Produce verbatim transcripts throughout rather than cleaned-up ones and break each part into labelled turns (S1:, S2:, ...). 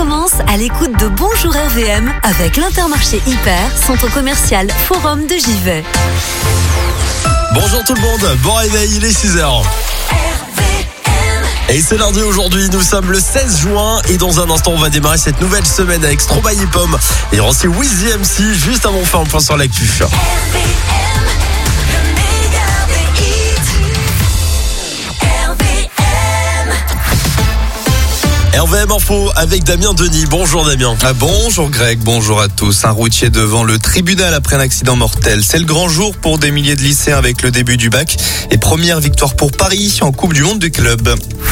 S1: commence à l'écoute de Bonjour R V M avec l'Intermarché Hyper, centre commercial Forum de Givet.
S2: Bonjour tout le monde, bon réveil, il est six heures. Et c'est lundi aujourd'hui, nous sommes le seize juin et dans un instant on va démarrer cette nouvelle semaine avec Stromae et Pomme. Et il y aura aussi Wheezy M C juste avant de faire un point sur l'actu. R V M Info avec Damien Denis. Bonjour Damien.
S3: Ah, bonjour Greg, bonjour à tous. Un routier devant le tribunal après un accident mortel. C'est le grand jour pour des milliers de lycéens avec le début du bac. Et première victoire pour Paris en Coupe du Monde du club.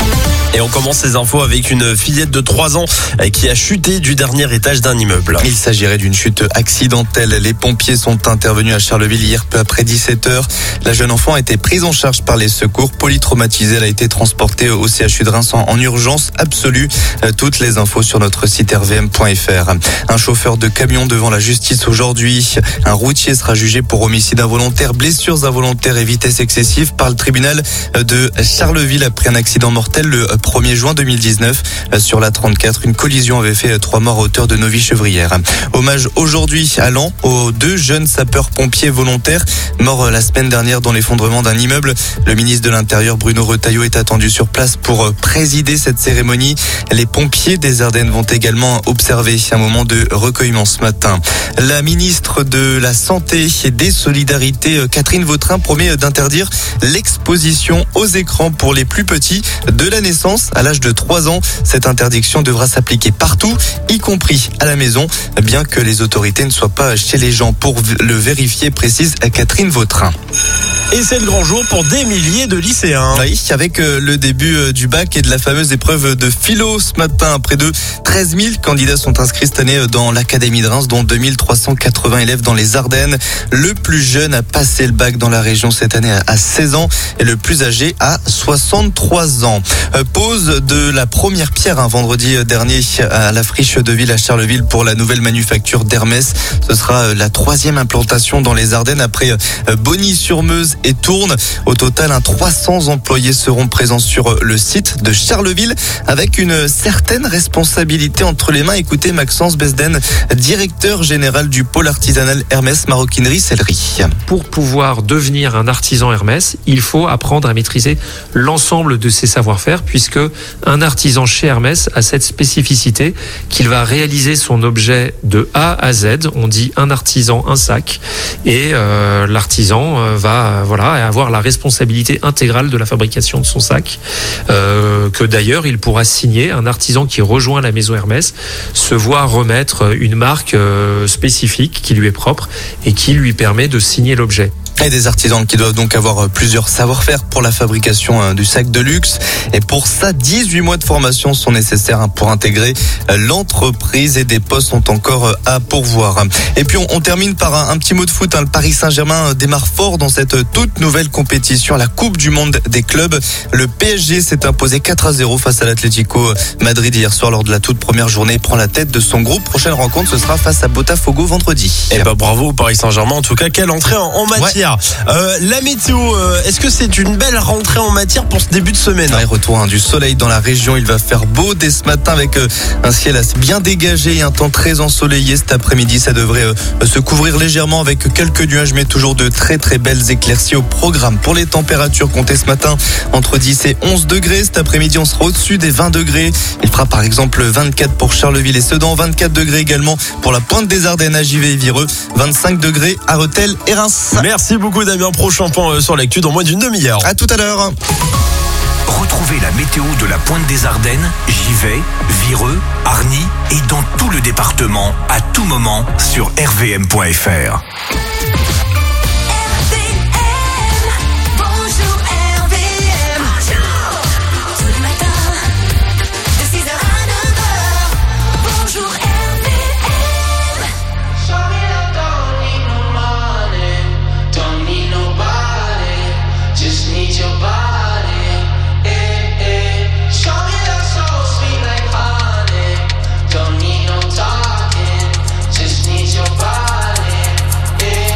S2: Et on commence ces infos avec une fillette de trois ans qui a chuté du dernier étage d'un immeuble.
S3: Il s'agirait d'une chute accidentelle. Les pompiers sont intervenus à Charleville hier peu après dix-sept heures. La jeune enfant a été prise en charge par les secours. Polytraumatisée, elle a été transportée au C H U de Reims en urgence absolue. Toutes les infos sur notre site r v m point f r. Un chauffeur de camion devant la justice aujourd'hui. Un routier sera jugé pour homicide involontaire, blessures involontaires et vitesse excessive par le tribunal de Charleville après un accident mortel le premier juin deux mille dix-neuf. Sur la trente-quatre, une collision avait fait trois morts à hauteur de Novy-Chevrières. Hommage aujourd'hui à Lens aux deux jeunes sapeurs-pompiers volontaires morts la semaine dernière dans l'effondrement d'un immeuble. Le ministre de l'Intérieur Bruno Retailleau est attendu sur place pour présider cette cérémonie. Les pompiers des Ardennes vont également observer un moment de recueillement ce matin. La ministre de la Santé et des Solidarités, Catherine Vautrin, promet d'interdire l'exposition aux écrans pour les plus petits de la naissance à l'âge de trois ans. Cette interdiction devra s'appliquer partout, y compris à la maison, bien que les autorités ne soient pas chez les gens pour le vérifier, précise Catherine Vautrin.
S2: Et c'est le grand jour pour des milliers de lycéens.
S3: Oui, avec le début du bac et de la fameuse épreuve de philo ce matin. Près de treize mille candidats sont inscrits cette année dans l'Académie de Reims, dont deux mille trois cent quatre-vingts élèves dans les Ardennes. Le plus jeune a passé le bac dans la région cette année à seize ans et le plus âgé à soixante-trois ans. Pose de la première pierre un vendredi dernier à la friche de ville à Charleville pour la nouvelle manufacture d'Hermès. Ce sera la troisième implantation dans les Ardennes après Bogny-sur-Meuse et Tourne. Au total, un trois cents employés seront présents sur le site de Charleville avec une certaine responsabilité entre les mains. Écoutez Maxence Besden, directeur général du pôle artisanal Hermès Maroquinerie Sellerie.
S4: Pour pouvoir devenir un artisan Hermès, il faut apprendre à maîtriser l'ensemble de ses savoir-faire, puisque un artisan chez Hermès a cette spécificité qu'il va réaliser son objet de A à Z. On dit un artisan, un sac, et euh, l'artisan euh, va voilà avoir la responsabilité intégrale de la fabrication de son sac, euh, que d'ailleurs il pourra signer. Un artisan qui rejoint la maison Hermès se voit remettre une marque euh, spécifique qui lui est propre et qui lui permet de signer l'objet.
S3: Et des artisans qui doivent donc avoir plusieurs savoir-faire pour la fabrication du sac de luxe. Et pour ça, dix-huit mois de formation sont nécessaires pour intégrer l'entreprise et des postes sont encore à pourvoir. Et puis on, on termine par un, un petit mot de foot. Le Paris Saint-Germain démarre fort dans cette toute nouvelle compétition, la Coupe du Monde des clubs. Le P S G s'est imposé quatre à zéro face à l'Atlético Madrid hier soir lors de la toute première journée. Il prend la tête de son groupe. Prochaine rencontre, ce sera face à Botafogo vendredi.
S2: Et bah bravo au Paris Saint-Germain. En tout cas, quelle entrée en, en matière. Ouais. Euh, la météo, euh, est-ce que c'est une belle rentrée en matière pour ce début de semaine?
S3: Ouais, retour hein, du soleil dans la région, il va faire beau dès ce matin avec euh, un ciel assez bien dégagé et un temps très ensoleillé. Cet après-midi, ça devrait euh, se couvrir légèrement avec quelques nuages, mais toujours de très très belles éclaircies au programme. Pour les températures, comptez ce matin entre dix et onze degrés. Cet après-midi, on sera au-dessus des vingt degrés. Il fera par exemple vingt-quatre pour Charleville et Sedan, vingt-quatre degrés également pour la pointe des Ardennes à Givet et Vireux, vingt-cinq degrés à Rethel et Reims.
S2: Merci beaucoup Damien. Prochain point sur l'actu dans moins d'une demi-heure.
S3: À tout à l'heure.
S5: Retrouvez la météo de la pointe des Ardennes, Givet, Vireux, Arny et dans tout le département à tout moment sur r v m point f r.
S6: Don't need no talking, just need your body.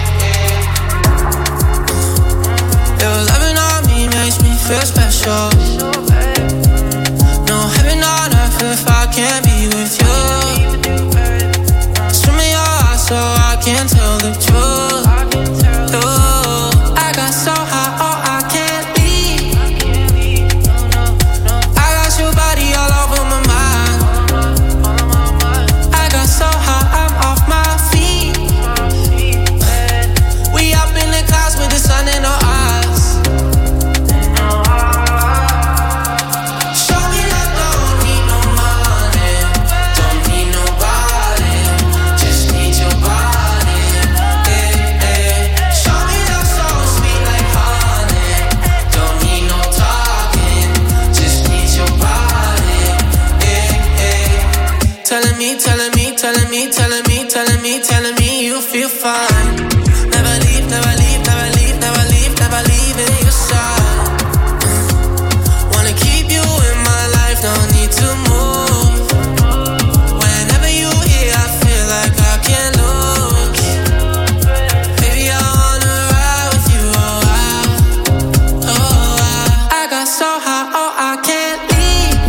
S6: telling me, telling me, telling me you feel fine. Never leave, never leave, never leave, never leave, never leaving your side. Wanna keep you in my life, don't need to move. Whenever you here, I feel like I can't lose. Baby, I wanna ride with you, oh I, oh I. I got so high, oh I can't leave.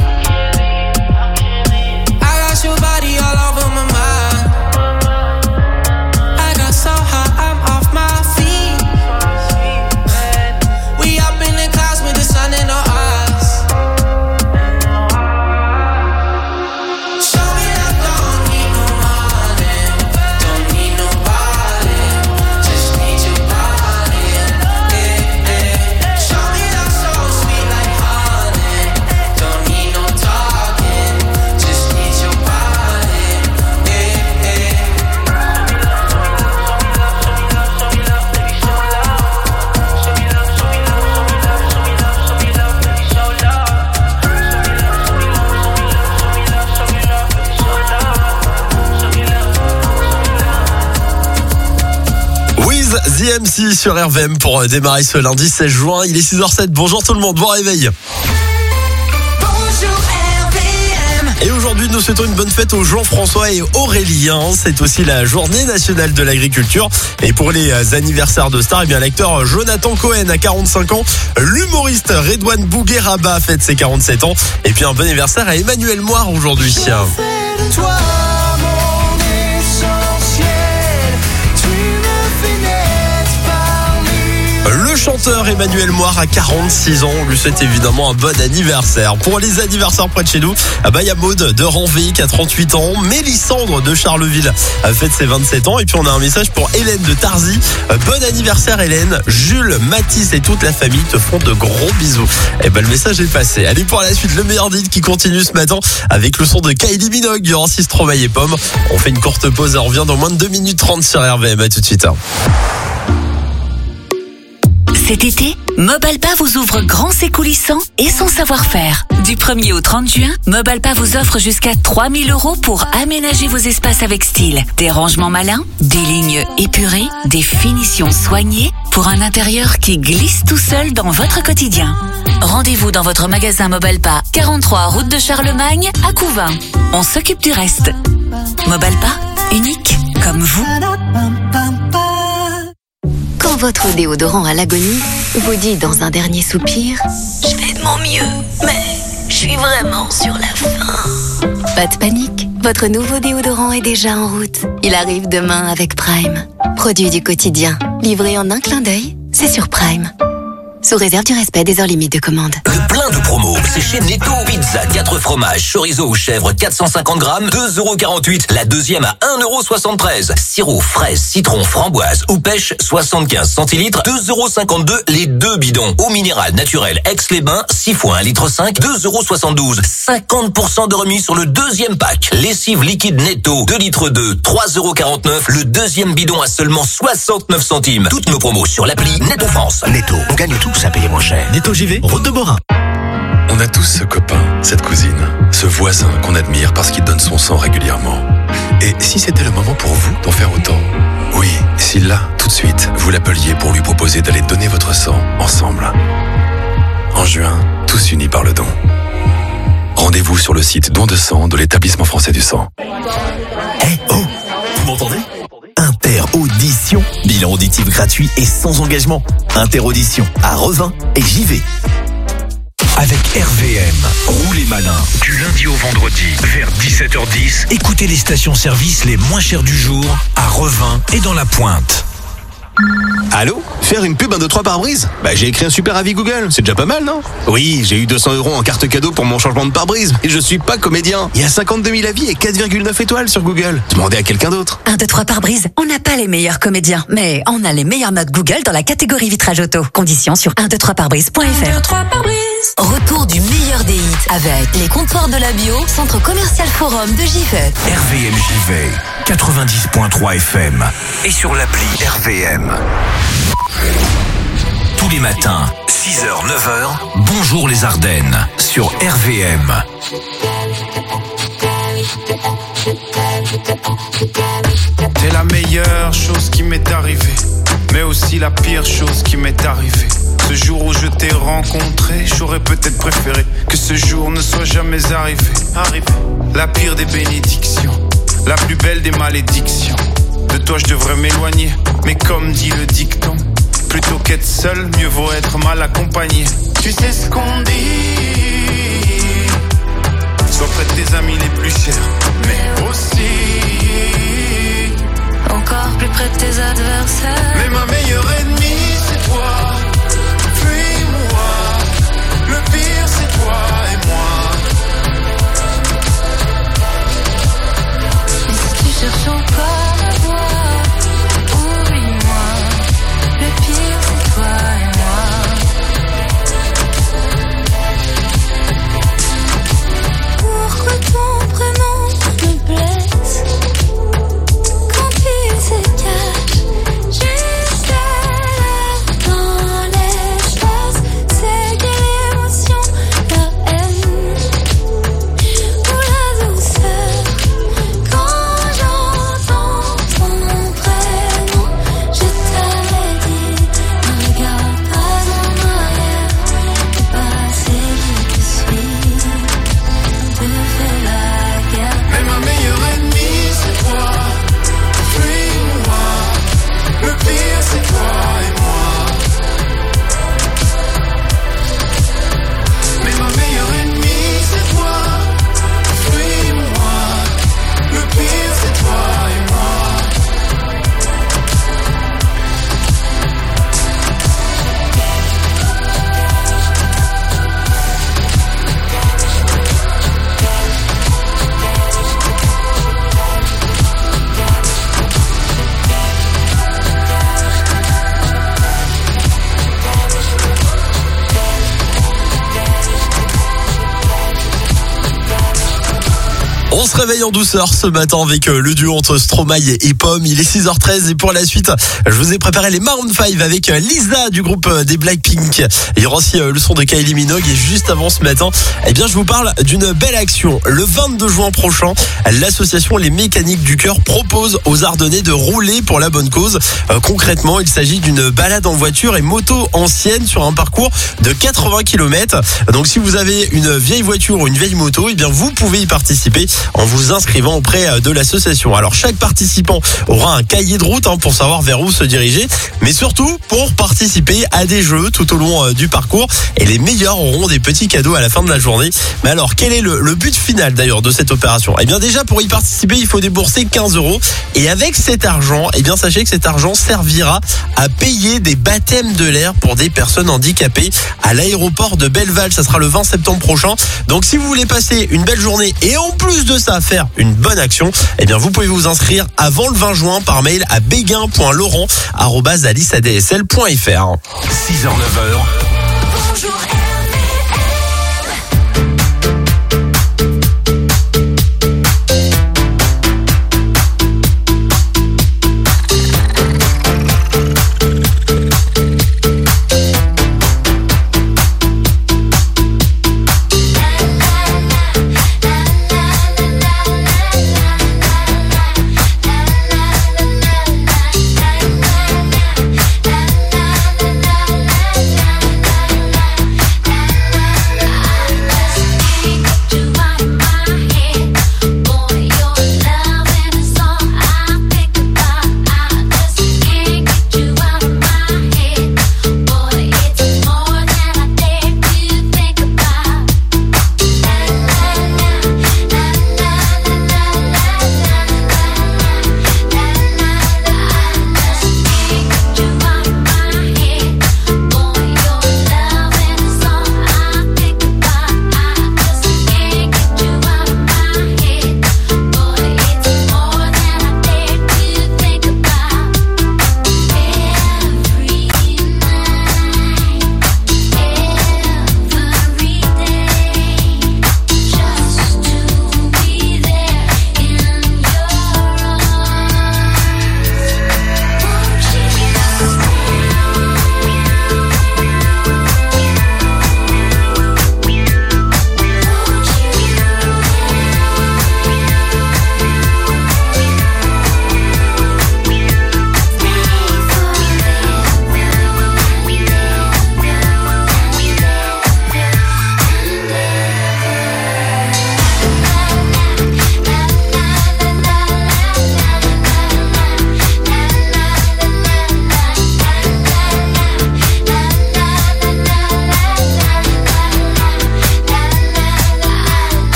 S6: I got your body all over my mind. I got so high, I'm off my feet. We up in the clouds with the sun in our eyes. Show me that don't need no money, don't need nobody, just need your body. Yeah, yeah. Show me that so sweet like honey, don't need no talking, just need your body. Yeah, yeah.
S2: Wiz The M C sur R V M pour démarrer ce lundi seize juin. Il est six heures sept. Bonjour tout le monde, bon réveil.
S1: Bonjour R V M.
S2: Et aujourd'hui, nous souhaitons une bonne fête aux Jean-François et Aurélien. C'est aussi la journée nationale de l'agriculture. Et pour les anniversaires de stars, eh bien l'acteur Jonathan Cohen a quarante-cinq ans. L'humoriste Redouane Bougueraba fête ses quarante-sept ans. Et puis un bon anniversaire à Emmanuel Moire aujourd'hui.
S6: Toi, mon essentiel, tu me fais naître parmi.
S2: Le chanteur Emmanuel Moire a quarante-six ans. On lui souhaite évidemment un bon anniversaire. Pour les anniversaires près de chez nous, ah bah, il y a Maud de Ranville qui a trente-huit ans. Mélissandre de Charleville a fait ses vingt-sept ans. Et puis on a un message pour Hélène de Tarzy. Bon anniversaire Hélène. Jules, Mathis et toute la famille te font de gros bisous. Et ben le message est passé. Allez, pour la suite, le meilleur deal qui continue ce matin avec le son de Kylie Minogue durant six Stromae et Pomme. On fait une courte pause et on revient dans moins de deux minutes trente sur R V M. À tout de suite.
S1: Cet été, Mobalpa vous ouvre grand ses coulissants et son savoir-faire. Du premier au trente juin, Mobalpa vous offre jusqu'à trois mille euros pour aménager vos espaces avec style. Des rangements malins, des lignes épurées, des finitions soignées pour un intérieur qui glisse tout seul dans votre quotidien. Rendez-vous dans votre magasin Mobalpa, quarante-trois route de Charlemagne à Couvin. On s'occupe du reste. Mobalpa, unique comme vous.
S7: Quand votre déodorant à l'agonie vous dit dans un dernier soupir « Je fais de mon mieux, mais je suis vraiment sur la fin ». Pas de panique, votre nouveau déodorant est déjà en route. Il arrive demain avec Prime. Produit du quotidien, livré en un clin d'œil, c'est sur Prime. Sous réserve du respect des heures limites de commande.
S5: Le plein de promos, c'est chez Netto. Pizza quatre fromages, chorizo ou chèvre quatre cent cinquante grammes, deux euros quarante-huit. La deuxième à un euro soixante-treize. Sirop, fraise, citron, framboise ou pêche, soixante-quinze centilitres, deux euros cinquante-deux les deux bidons. Eau minérale naturelle Aix-les-Bains, six fois un litre cinq, deux euros soixante-douze. cinquante pour cent de remise sur le deuxième pack. Lessive liquide Netto, deux litres deux, trois euros quarante-neuf. Le deuxième bidon à seulement soixante-neuf centimes. Toutes nos promos sur l'appli Netto France.
S8: Netto, on gagne tout, ça paye moins cher.
S9: Netto J V, route de Borin.
S10: On a tous ce copain, cette cousine, ce voisin qu'on admire parce qu'il donne son sang régulièrement. Et si c'était le moment pour vous d'en faire autant? Oui, si là, tout de suite, vous l'appeliez pour lui proposer d'aller donner votre sang ensemble. En juin, tous unis par le don. Rendez-vous sur le site don de sang de l'Établissement français du sang.
S8: Eh oh, vous m'entendez? Interaudition, bilan auditif gratuit et sans engagement. Interaudition à Revin et J V.
S5: Avec R V M, roulez malin. Du lundi au vendredi, vers dix-sept heures dix, écoutez les stations-service les moins chères du jour à Revin et dans la Pointe.
S9: Allô? Faire une pub un deux trois pare-brise? Bah j'ai écrit un super avis Google, c'est déjà pas mal, non? Oui, j'ai eu deux cents euros en carte cadeau pour mon changement de pare-brise. Et je suis pas comédien. Il y a cinquante-deux mille avis et quatre virgule neuf étoiles sur Google. Demandez à quelqu'un d'autre.
S11: un, deux, trois pare-brise, on n'a pas les meilleurs comédiens, mais on a les meilleures notes Google dans la catégorie vitrage auto. Conditions sur un deux trois pare-brise point f r.
S1: Retour du meilleur des hits avec les comptoirs de la bio, centre commercial Forum de Givet.
S5: R V M Givet, quatre-vingt-dix point trois F M et sur l'appli R V M. Tous les matins, six heures neuf heures, bonjour les Ardennes sur R V M.
S12: T'es la meilleure chose qui m'est arrivée, mais aussi la pire chose qui m'est arrivée. Ce jour où je t'ai rencontré, j'aurais peut-être préféré que ce jour ne soit jamais arrivé. Arrivé. La pire des bénédictions, la plus belle des malédictions. De toi je devrais m'éloigner, mais comme dit le dicton, plutôt qu'être seul, mieux vaut être mal accompagné. Tu sais ce qu'on dit, sois près de tes amis les plus chers, mais aussi
S6: encore plus près de tes adversaires.
S12: Mais ma meilleure ennemie c'est toi. Fuis-moi, le pire c'est toi et moi.
S6: Et si tu cherches encore à voir, oublie-moi, le pire c'est toi et moi. Pourquoi ton prénom me blesse quand il se cache juste là dans l'espace? C'est quelle émotion, la haine ou la douceur? Quand j'entends ton prénom, je t'avais dit, ne regarde pas en arrière, le passé je te suis, on te fait la guerre.
S12: Mais ma meilleure ennemie c'est toi. Fuis-moi, le pire c'est toi et moi. Mais ma meilleure ennemie c'est toi. Fuis-moi, le pire c'est toi et moi.
S2: On se réveille en douceur ce matin avec le duo entre Stromae et Pomme. Il est six heures treize et pour la suite, je vous ai préparé les Maroon cinq avec Lisa du groupe des Blackpink. Il y aura aussi le son de Kylie Minogue et juste avant ce matin, eh bien, je vous parle d'une belle action. Le vingt-deux juin prochain, l'association Les Mécaniques du Cœur propose aux Ardennais de rouler pour la bonne cause. Euh, concrètement, il s'agit d'une balade en voiture et moto ancienne sur un parcours de quatre-vingts kilomètres. Donc si vous avez une vieille voiture ou une vieille moto, eh bien, vous pouvez y participer en vous inscrivant auprès de l'association. Alors chaque participant aura un cahier de route hein, pour savoir vers où se diriger, mais surtout pour participer à des jeux tout au long euh, du parcours et les meilleurs auront des petits cadeaux à la fin de la journée. Mais alors quel est le, le but final d'ailleurs de cette opération? Eh bien déjà pour y participer il faut débourser quinze euros et avec cet argent, eh bien sachez que cet argent servira à payer des baptêmes de l'air pour des personnes handicapées à l'aéroport de Belleval. Ça sera le vingt septembre prochain. Donc si vous voulez passer une belle journée et en plus de ça faire une bonne action, eh bien vous pouvez vous inscrire avant le vingt juin par mail à béguin point laurent arobase alice a d s l point f r.
S8: six heures neuf heures.
S6: Bonjour.
S13: La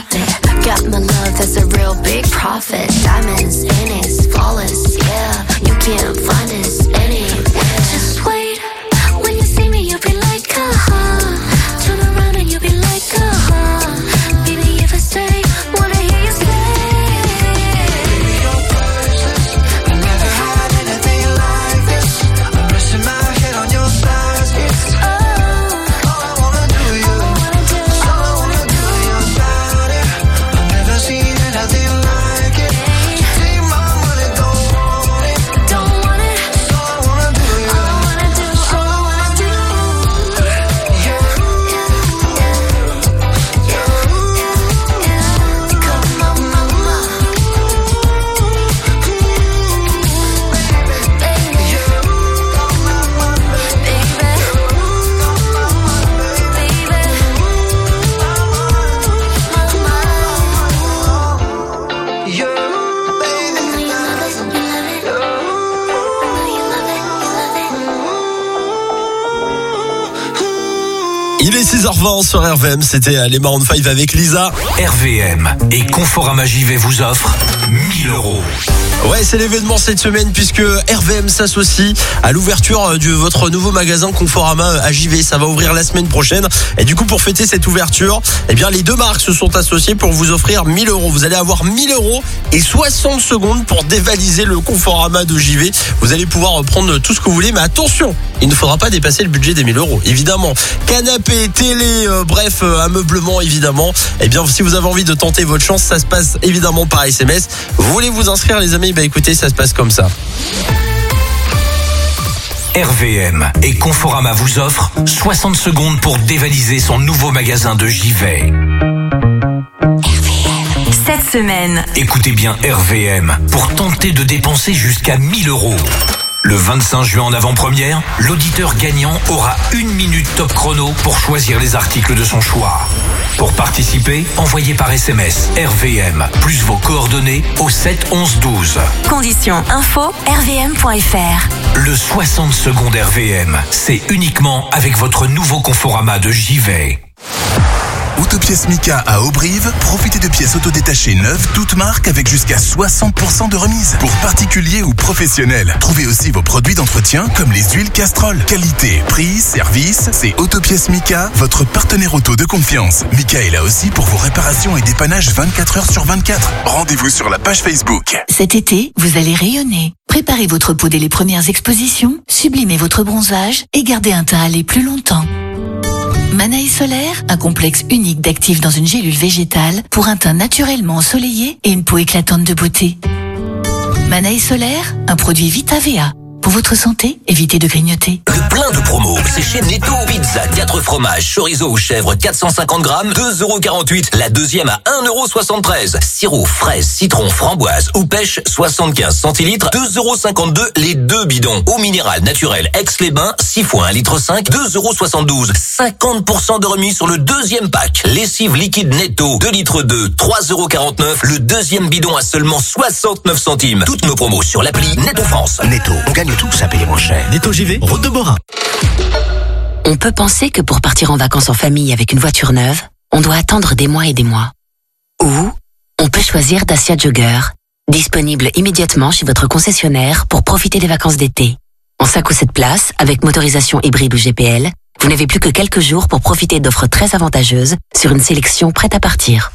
S13: stop it. Got my love, that's a real big profit. Diamonds in it, flawless, yeah. You can't find us anywhere. Just wait, when you see me, you'll be like, uh-huh. Turn around and you'll be like, uh-huh. Baby, if I stay, wanna hear you say.
S2: Il est six heures vingt sur R V M, c'était les Maroon cinq avec Lisa.
S5: R V M et Conforama J V vous offrent mille euros.
S2: Ouais, c'est l'événement cette semaine puisque R V M s'associe à l'ouverture de votre nouveau magasin Conforama à J V. Ça va ouvrir la semaine prochaine. Et du coup, pour fêter cette ouverture, eh bien, les deux marques se sont associées pour vous offrir mille euros. Vous allez avoir mille euros et soixante secondes pour dévaliser le Conforama de J V. Vous allez pouvoir prendre tout ce que vous voulez, mais attention, il ne faudra pas dépasser le budget des mille euros, évidemment. Canapé, télé, euh, bref, euh, ameublement, évidemment. Eh bien, si vous avez envie de tenter votre chance, ça se passe évidemment par S M S. Vous voulez vous inscrire, les amis? Bah écoutez, ça se passe comme ça.
S5: R V M et Conforama vous offrent soixante secondes pour dévaliser son nouveau magasin de J V.
S11: Cette semaine,
S5: Écoutez bien R V M pour tenter de dépenser jusqu'à mille euros. Le vingt-cinq juin en avant-première, l'auditeur gagnant aura une minute top chrono pour choisir les articles de son choix. Pour participer, envoyez par S M S R V M plus vos coordonnées au sept onze douze.
S11: conditions info r v m point f r.
S5: Le soixante secondes R V M, c'est uniquement avec votre nouveau Conforama de J V.
S14: Autopièces Mika à Auberive, profitez de pièces autodétachées neuves, toutes marques avec jusqu'à soixante pour cent de remise. Pour particuliers ou professionnels, trouvez aussi vos produits d'entretien comme les huiles Castrol. Qualité, prix, service, c'est Autopièces Mika, votre partenaire auto de confiance. Mika est là aussi pour vos réparations et dépannages vingt-quatre heures sur vingt-quatre. Rendez-vous sur la page Facebook.
S1: Cet été, vous allez rayonner. Préparez votre peau dès les premières expositions, sublimez votre bronzage et gardez un teint à aller plus longtemps. Manaï Solaire, un complexe unique d'actifs dans une gélule végétale pour un teint naturellement ensoleillé et une peau éclatante de beauté. Manaï Solaire, un produit Vita V A. Pour votre santé, évitez de grignoter.
S5: Le plein de promos, c'est chez Netto. Pizza quatre fromages, chorizo ou chèvre quatre cent cinquante grammes, deux euros quarante-huit. La deuxième à un euro soixante-treize. Sirop, fraise, citron, framboise ou pêche, soixante-quinze centilitres, deux euros cinquante-deux. Les deux bidons. Eau minérale naturelle Aix-les-Bains, six fois un litre cinq, deux euros soixante-douze. cinquante pour cent de remise sur le deuxième pack. Lessive liquide Netto, deux litres deux, trois euros quarante-neuf. Le deuxième bidon à seulement soixante-neuf centimes. Toutes nos promos sur l'appli Netto France.
S15: Netto, on gagne tous à payer moins cher.
S8: Netto J V, route de Morin.
S16: On peut penser que pour partir en vacances en famille avec une voiture neuve, on doit attendre des mois et des mois. Ou on peut choisir Dacia Jogger, disponible immédiatement chez votre concessionnaire pour profiter des vacances d'été. En cinq ou sept places, avec motorisation hybride ou G P L, vous n'avez plus que quelques jours pour profiter d'offres très avantageuses sur une sélection prête à partir.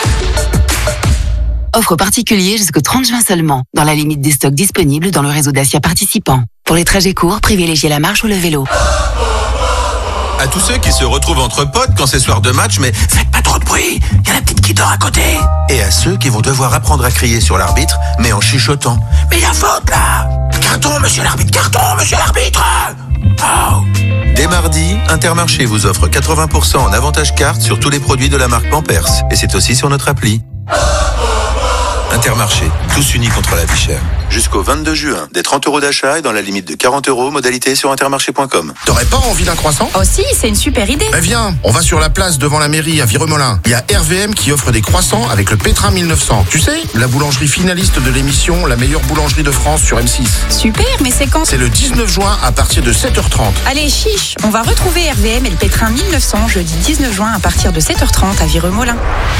S17: Offre particulier jusqu'au trente juin seulement, dans la limite des stocks disponibles dans le réseau Dacia participant. Pour les trajets courts, privilégiez la marche ou le vélo.
S9: À tous ceux qui se retrouvent entre potes quand c'est soir de match, mais faites pas trop de bruit, il y a la petite qui dort à côté. Et à ceux qui vont devoir apprendre à crier sur l'arbitre, mais en chuchotant. Mais il y a faute là! Carton, monsieur l'arbitre, carton, monsieur l'arbitre! Oh. Dès mardi, Intermarché vous offre quatre-vingts pour cent en avantage carte sur tous les produits de la marque Pampers. Et c'est aussi sur notre appli.
S10: Intermarché, tous unis contre la vie chère.
S9: Jusqu'au vingt-deux juin, des trente euros d'achat et dans la limite de quarante euros, modalité sur intermarché point com.
S18: T'aurais pas envie d'un croissant ?
S19: Oh si, c'est une super idée.
S18: Ben viens, on va sur la place devant la mairie à Viremolin. Il y a R V M qui offre des croissants avec le Pétrin mille neuf cents. Tu sais, la boulangerie finaliste de l'émission La meilleure boulangerie de France sur M six.
S19: Super, mais c'est quand ?
S18: C'est le dix-neuf juin à partir de sept heures trente.
S19: Allez, chiche, on va retrouver R V M et le Pétrin mille neuf cents jeudi dix-neuf juin à partir de sept heures trente à Viremolin.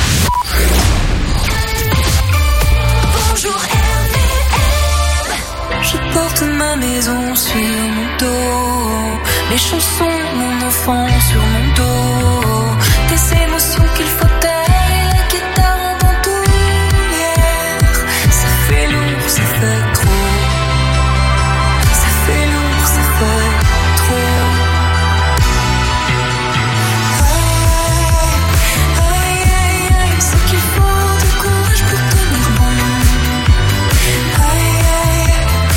S20: Je porte ma maison sur mon dos, les chansons de mon enfant sur mon dos, des émotions qu'il faut taire et la guitare en bandoulière. Ça fait lourd, ça fait trop. Ça fait lourd, ça fait trop. Aïe, aïe, aïe, c'est qu'il faut du courage pour tenir bon. Aïe, aïe.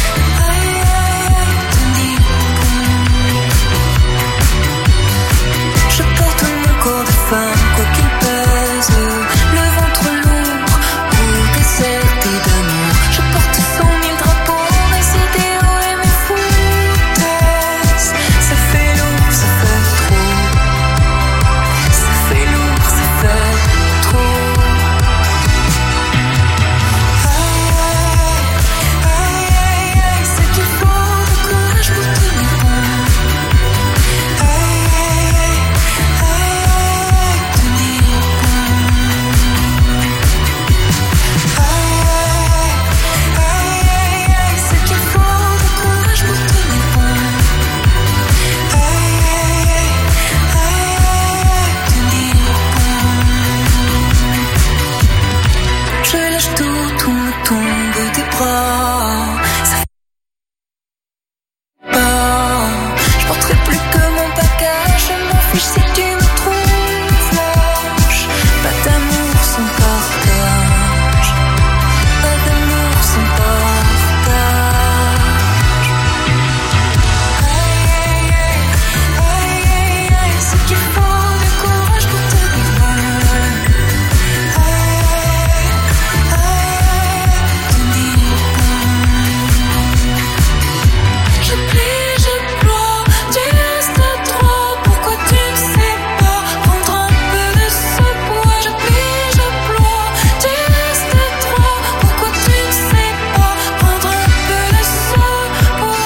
S20: Je porte mon corps de femme, quoi qu'il pèse, le ventre lourd pour déserter d'amour. Je porte cent mille drapeaux, mes idéaux et mes foutaises. Ça fait lourd, ça fait trop. Ça fait lourd, ça fait trop. Aïe, aïe, aïe, aïe, c'est qu'il faut du courage pour tenir bon. Je lâche tout, tout me tombe des bras. Ça fait pas. Je porterai plus que mon bagage. Je m'en fiche si tu me trouves lâche. Pas d'amour sans partage. Pas d'amour sans partage. Aïe, aïe, aïe, aïe, aïe, c'est qu'il faut du courage pour tenir bon. Je plie, je ploie, tu restes trop. Pourquoi tu ne sais pas prendre un peu de ce poids? Je plie, je ploie, tu restes trop. Pourquoi tu ne sais pas prendre un peu de ce poids?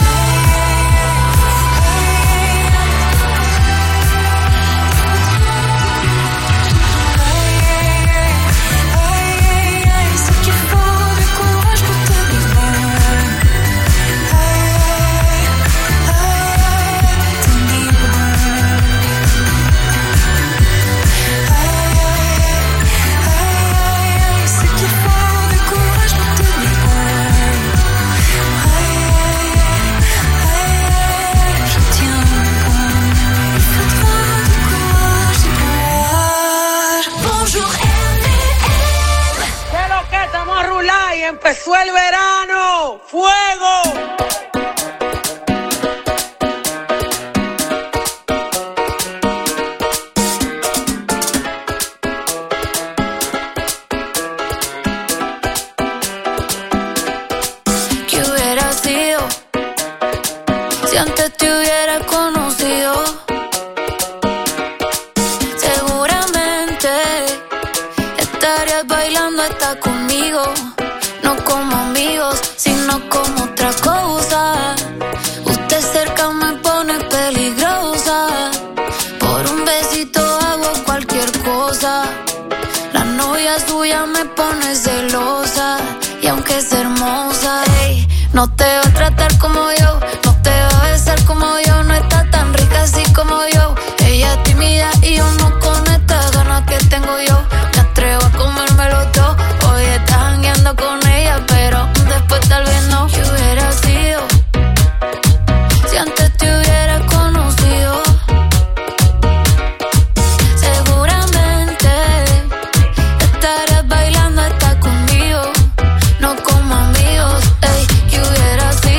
S20: Aïe, aïe, aïe, c'est qu'il faut du courage pour tenir bon. Bonjour R V M.
S21: ¿Qué lo que estamos a rular y empezó el verano? ¡Fuego!
S20: ¿Qué hubiera sido si antes te hubiera conocido? Seguramente estarías bailando hasta conmigo, no como amigos, sino como otra cosa. Usted cerca me pone peligrosa, por un besito hago cualquier cosa. La novia suya me pone celosa, y aunque es hermosa, ey, no te va a tratar como yo, no te va a besar como yo, no está tan rica así como yo. Ella es tímida y yo no con estas ganas que tengo yo. Me atrevo a comérmelo todo, hoy estás jangueando con ella, pero después tal vez no. ¿Qué hubiera sido si antes te hubiera conocido? Seguramente estarías bailando hasta conmigo, no como amigos, ey. ¿Qué hubiera sido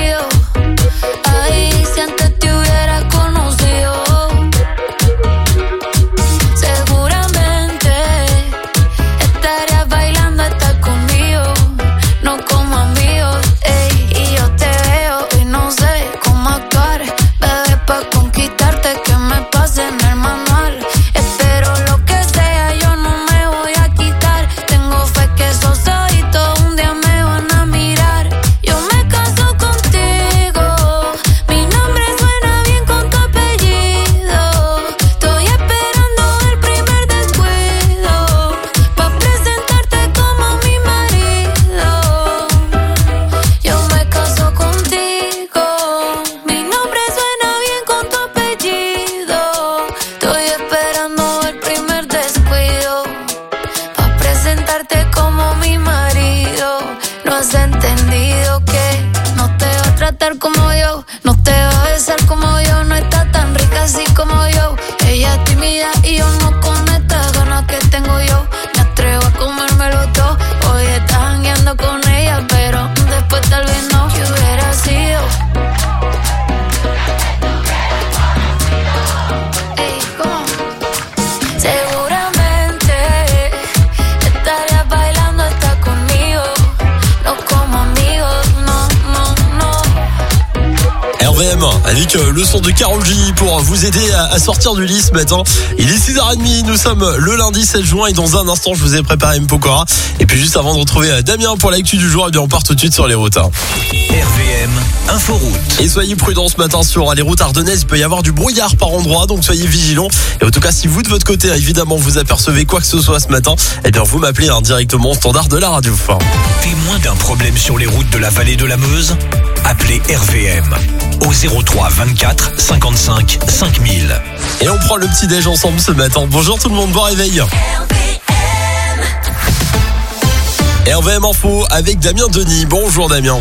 S2: avec le son de Karol G pour vous aider à sortir du lit ce matin. Il est six heures trente, nous sommes le lundi sept juin et dans un instant, je vous ai préparé M Pokora. Et puis juste avant de retrouver Damien pour l'actu du jour, eh bien on part tout de suite sur les routes.
S8: R V M Inforoute.
S2: Et soyez prudents ce matin sur les routes ardennaises, il peut y avoir du brouillard par endroit, donc soyez vigilants. Et en tout cas, si vous de votre côté, évidemment, vous apercevez quoi que ce soit ce matin, eh bien vous m'appelez hein, directement au standard de la radio.
S8: Témoin d'un problème sur les routes de la vallée de la Meuse? Appelez R V M au zéro trois vingt-quatre cinquante-cinq cinq mille.
S2: Et on prend le petit déj ensemble ce matin. Bonjour tout le monde, bon réveil. R V M Info avec Damien Denis. Bonjour Damien.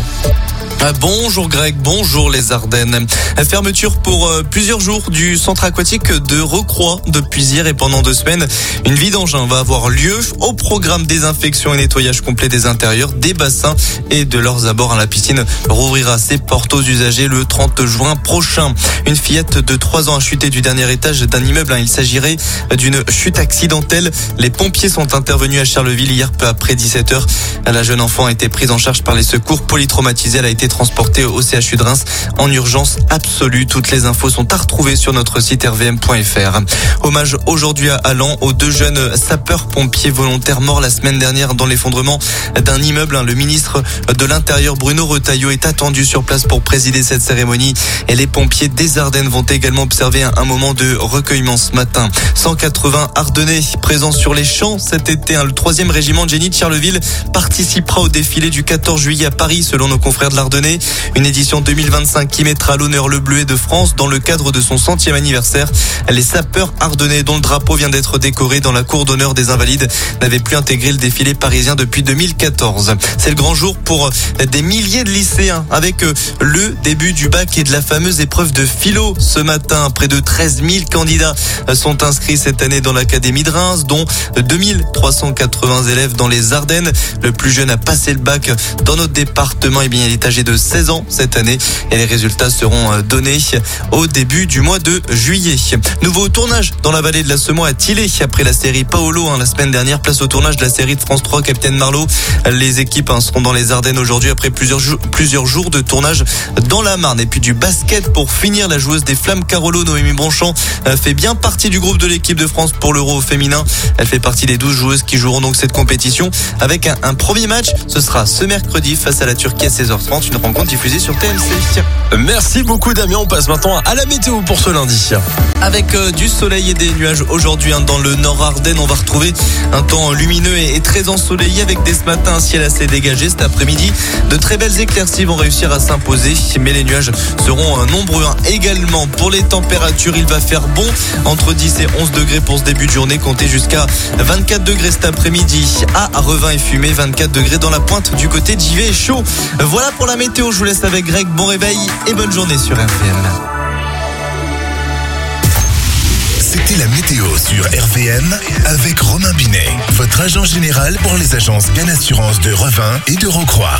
S3: Bonjour Greg, bonjour les Ardennes. Fermeture pour euh, plusieurs jours du centre aquatique de Recroix depuis hier et pendant deux semaines. Une vidange va avoir lieu. Au programme désinfection et nettoyage complet des intérieurs, des bassins et de leurs abords. La piscine rouvrira ses portes aux usagers le trente juin prochain. Une fillette de trois ans a chuté du dernier étage d'un immeuble. Il s'agirait d'une chute accidentelle. Les pompiers sont intervenus à Charleville hier peu après dix-sept heures. La jeune enfant a été prise en charge par les secours. Polytraumatisée, elle a été transportée au C H U de Reims en urgence absolue. Toutes les infos sont à retrouver sur notre site r v m point f r. Hommage aujourd'hui à Allan aux deux jeunes sapeurs-pompiers volontaires morts la semaine dernière dans l'effondrement d'un immeuble. Le ministre de l'Intérieur Bruno Retailleau est attendu sur place pour présider cette cérémonie et les pompiers des Ardennes vont également observer un moment de recueillement ce matin. cent quatre-vingts Ardennais présents sur les champs cet été. Le troisième régiment de génie de Charleville participera au défilé du quatorze juillet à Paris selon nos confrères de l'Ardennais. Une édition deux mille vingt-cinq qui mettra à l'honneur le bleuet de France dans le cadre de son centième anniversaire. Les sapeurs ardennais dont le drapeau vient d'être décoré dans la cour d'honneur des Invalides n'avaient plus intégré le défilé parisien depuis deux mille quatorze. C'est le grand jour pour des milliers de lycéens avec le début du bac et de la fameuse épreuve de philo ce matin. Près de treize mille candidats sont inscrits cette année dans l'académie de Reims, dont deux mille trois cent quatre-vingts élèves dans les Ardennes. Le plus jeune a passé le bac dans notre département. Et bien, il est âgé de seize ans cette année et les résultats seront donnés au début du mois de juillet. Nouveau tournage dans la vallée de la Semois à Tillé après la série Paolo hein, la semaine dernière. Place au tournage de la série de France trois Capitaine Marlowe. Les équipes hein, seront dans les Ardennes aujourd'hui après plusieurs, jou- plusieurs jours de tournage dans la Marne. Et puis du basket pour finir, la joueuse des Flammes Carolo, Noémie Branchant, fait bien partie du groupe de l'équipe de France pour l'Euro féminin. Elle fait partie des douze joueuses qui joueront donc cette compétition avec un, un premier match. Ce sera ce mercredi face à la Turquie à seize heures trente. Une rencontre diffusée sur T M C.
S2: Merci beaucoup Damien, on passe maintenant à la météo pour ce lundi.
S3: Avec euh, du soleil et des nuages aujourd'hui hein, dans le nord Ardennes, on va retrouver un temps lumineux et, et très ensoleillé avec dès ce matin un ciel assez dégagé. Cet après-midi, de très belles éclaircies vont réussir à s'imposer, mais les nuages seront euh, nombreux hein. Également pour les températures, il va faire bon entre dix et onze degrés pour ce début de journée, comptez jusqu'à vingt-quatre degrés cet après-midi à Revin et Fumé, vingt-quatre degrés dans la pointe du côté de Givet et chaud. Voilà pour la météo, je vous laisse avec Greg, bon réveil et bonne journée sur R V M.
S14: C'était la météo sur R V M avec Romain Binet, votre agent général pour les agences Gain Assurance de Revin et de Recroix.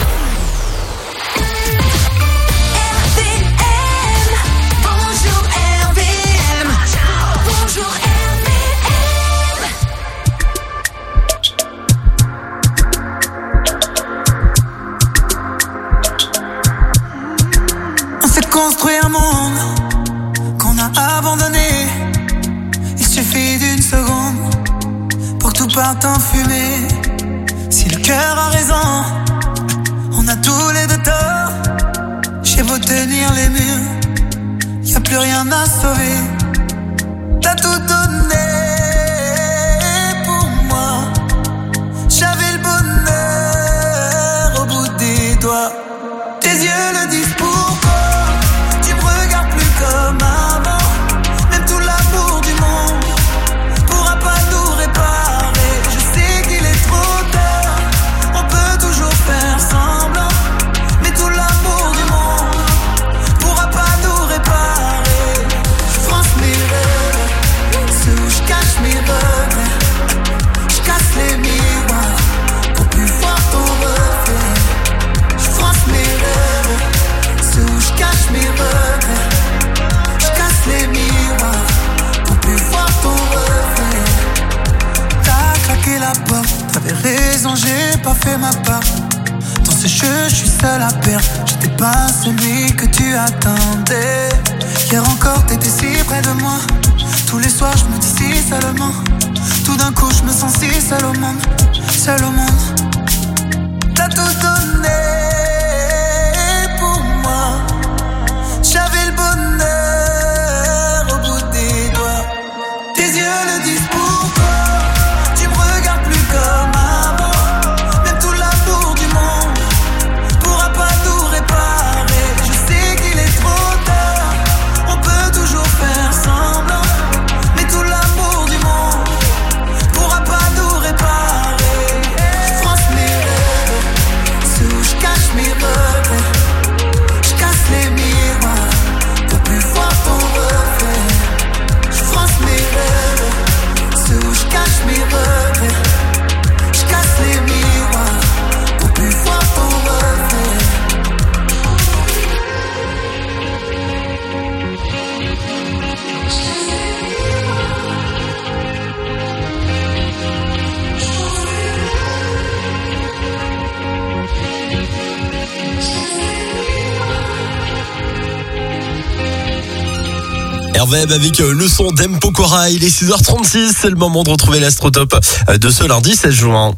S6: Construit un monde qu'on a abandonné. Il suffit d'une seconde pour que tout parte en fumée. Si le cœur a raison, on a tous les deux tort. J'ai beau tenir les murs, y a plus rien à sauver. T'as tout donné pour moi. J'avais le bonheur au bout des doigts. Tes yeux le disent pourquoi. Comme avant, même tout l'amour du monde pourra pas nous réparer. Je sais qu'il est trop tard, on peut toujours faire semblant, mais tout l'amour du monde pourra pas nous réparer. Je France mes rêves, ceux où je cache mes regrets. Je casse les miroirs pour plus voir ton reflet. Je France mes rêves, ceux où je cache mes regrets. Les miroirs pour plus voir ton reflet. T'as claqué la porte, t'avais raison, j'ai pas fait ma part. Ton
S4: jeu, je suis seul à perdre. J'étais pas celui que tu attendais. Hier encore t'étais si près de moi. Tous les soirs je me dis si seulement. Tout d'un coup je me sens si seul au monde. Seul au monde. T'as tout donné pour moi. J'avais le bonheur au bout des doigts. Tes yeux le disent pourquoi. Tu me regardes plus comme avant. Même tout l'amour du monde pourra pas tout réparer. Je sais qu'il est trop tard. On peut toujours faire semblant. Mais tout l'amour du monde pourra pas tout réparer. Je fronce mes rêves, sous je cache mes regrets. Je casse les miroirs pour plus voir ton reflet. Je fronce mes rêves, sous je cache mes regrets. Je casse les miroirs pour plus voir ton reflet.
S2: R V M avec le son d'M Pokora. Il est six heures trente-six, c'est le moment de retrouver l'Astrotop de ce lundi seize juin.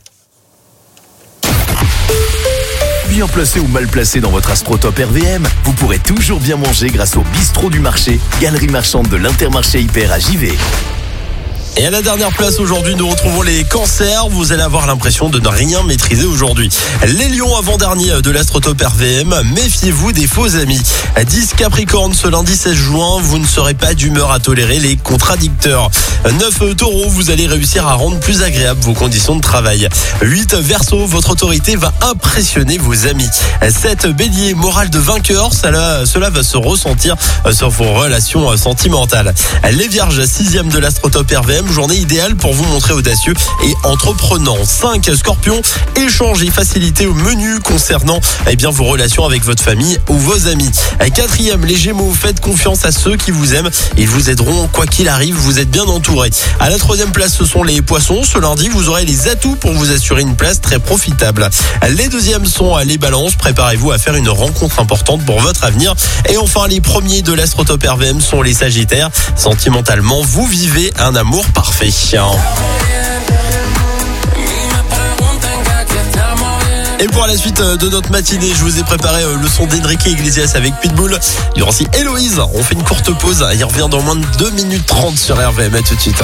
S8: Bien placé ou mal placé dans votre Astrotop R V M, vous pourrez toujours bien manger grâce au bistrot du marché, galerie marchande de l'Intermarché Hyper à Givet.
S2: Et à la dernière place aujourd'hui, nous retrouvons les cancers. Vous allez avoir l'impression de ne rien maîtriser aujourd'hui. Les lions avant-dernier de l'Astrotop R V M, méfiez-vous des faux amis. dix Capricorne, ce lundi seize juin, vous ne serez pas d'humeur à tolérer les contradicteurs. neuf Taureau, vous allez réussir à rendre plus agréables vos conditions de travail. huit Verseau, votre autorité va impressionner vos amis. sept Bélier, morale de vainqueur, cela, cela va se ressentir sur vos relations sentimentales. Les Vierges, sixième de l'Astrotop R V M, journée idéale pour vous montrer audacieux et entreprenant. cinq Scorpion, échange et facilité au menu concernant eh bien, vos relations avec votre famille ou vos amis. quatrième Les Gémeaux, faites confiance à ceux qui vous aiment, ils vous aideront quoi qu'il arrive, vous êtes bien entourés. À la troisième place, ce sont les Poissons. Ce lundi, vous aurez les atouts pour vous assurer une place très profitable. Les deuxièmes sont les Balances, préparez-vous à faire une rencontre importante pour votre avenir. Et enfin, les premiers de l'Astrotop R V M sont les Sagittaires. Sentimentalement, vous vivez un amour parfait. Et pour la suite de notre matinée, je vous ai préparé le son d'Enrique Iglesias avec Pitbull. Du Rancy Héloïse, on fait une courte pause. Il revient dans moins de deux minutes trente sur R V M. À tout de suite.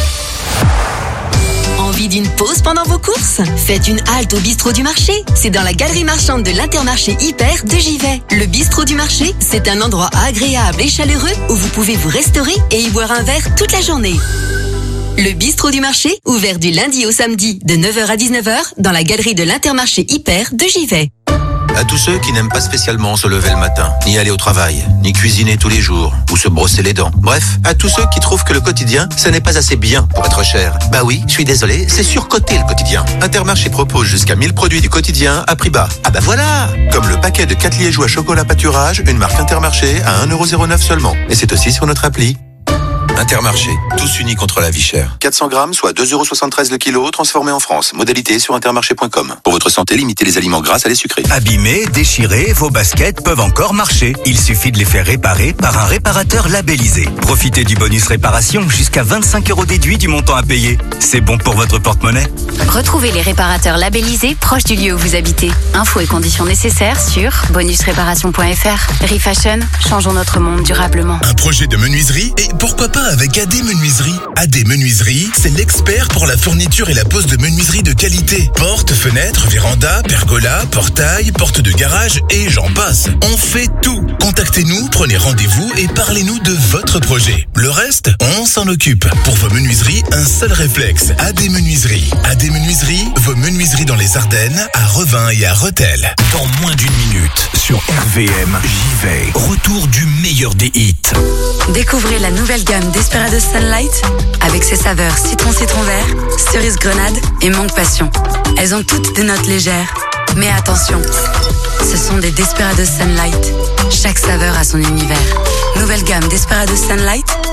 S22: Envie d'une pause pendant vos courses? Faites une halte au bistrot du marché. C'est dans la galerie marchande de l'Intermarché Hyper de Givet. Le bistrot du marché, c'est un endroit agréable et chaleureux où vous pouvez vous restaurer et y boire un verre toute la journée. Le bistrot du marché, ouvert du lundi au samedi de neuf heures à dix-neuf heures dans la galerie de l'Intermarché Hyper de Givet.
S23: À tous ceux qui n'aiment pas spécialement se lever le matin, ni aller au travail, ni cuisiner tous les jours, ou se brosser les dents. Bref, à tous ceux qui trouvent que le quotidien, ça n'est pas assez bien pour être cher. Bah oui, je suis désolé, c'est surcoté le quotidien. Intermarché propose jusqu'à mille produits du quotidien à prix bas. Ah bah voilà! Comme le paquet de quatre liégeois chocolat pâturage, une marque Intermarché à un euro zéro neuf seulement. Et c'est aussi sur notre appli. Intermarché, tous unis contre la vie chère. quatre cents grammes, soit deux euros soixante-treize le kilo, transformé en France. Modalité sur intermarché point com. Pour votre santé, limitez les aliments gras à les sucrés.
S15: Abîmés, déchirés, vos baskets peuvent encore marcher. Il suffit de les faire réparer par un réparateur labellisé. Profitez du bonus réparation, jusqu'à vingt-cinq euros déduits du montant à payer. C'est bon pour votre porte-monnaie.
S24: Retrouvez les réparateurs labellisés proches du lieu où vous habitez. Infos et conditions nécessaires sur bonus réparation point f r. Refashion, changeons notre monde durablement.
S14: Un projet de menuiserie et pourquoi pas avec A D Menuiserie. A D Menuiserie, c'est l'expert pour la fourniture et la pose de menuiserie de qualité. Portes, fenêtres, vérandas, pergolas, portails, portes de garage et j'en passe. On fait tout. Contactez-nous, prenez rendez-vous et parlez-nous de votre projet. Le reste, on s'en occupe. Pour vos menuiseries, un seul réflexe. A D Menuiserie. A D Menuiserie, vos menuiseries dans les Ardennes, à Revin et à Rethel.
S15: Dans moins d'une minute, sur R V M, j'y vais. Retour du meilleur des hits.
S22: Découvrez la nouvelle gamme Desperados Sunlight avec ses saveurs citron citron vert, cerise grenade et mangue passion. Elles ont toutes des notes légères, mais attention, ce sont des Desperados Sunlight. Chaque saveur a son univers. Nouvelle gamme Desperados Sunlight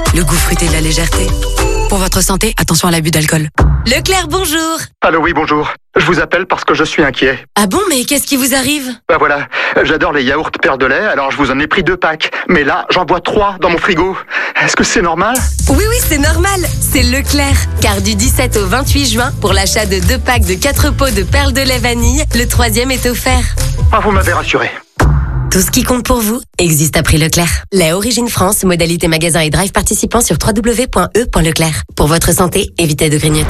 S22: le goût fruité de la légèreté. Pour votre santé, attention à l'abus d'alcool. Leclerc, bonjour.
S7: Allô, oui, bonjour. Je vous appelle parce que je suis inquiet.
S22: Ah bon, mais qu'est-ce qui vous arrive?
S7: Bah voilà, j'adore les yaourts Perle de lait, alors je vous en ai pris deux packs. Mais là, j'en bois trois dans mon frigo. Est-ce que c'est normal?
S22: Oui, oui, c'est normal. C'est Leclerc. Car du dix-sept au vingt-huit juin, pour l'achat de deux packs de quatre pots de perles de lait vanille, le troisième est offert.
S7: Ah, vous m'avez rassuré.
S22: Tout ce qui compte pour vous existe à prix Leclerc. Lait Origine France, modalité magasin et drive participant sur w w w point e point leclerc. Pour votre santé, évitez de grignoter.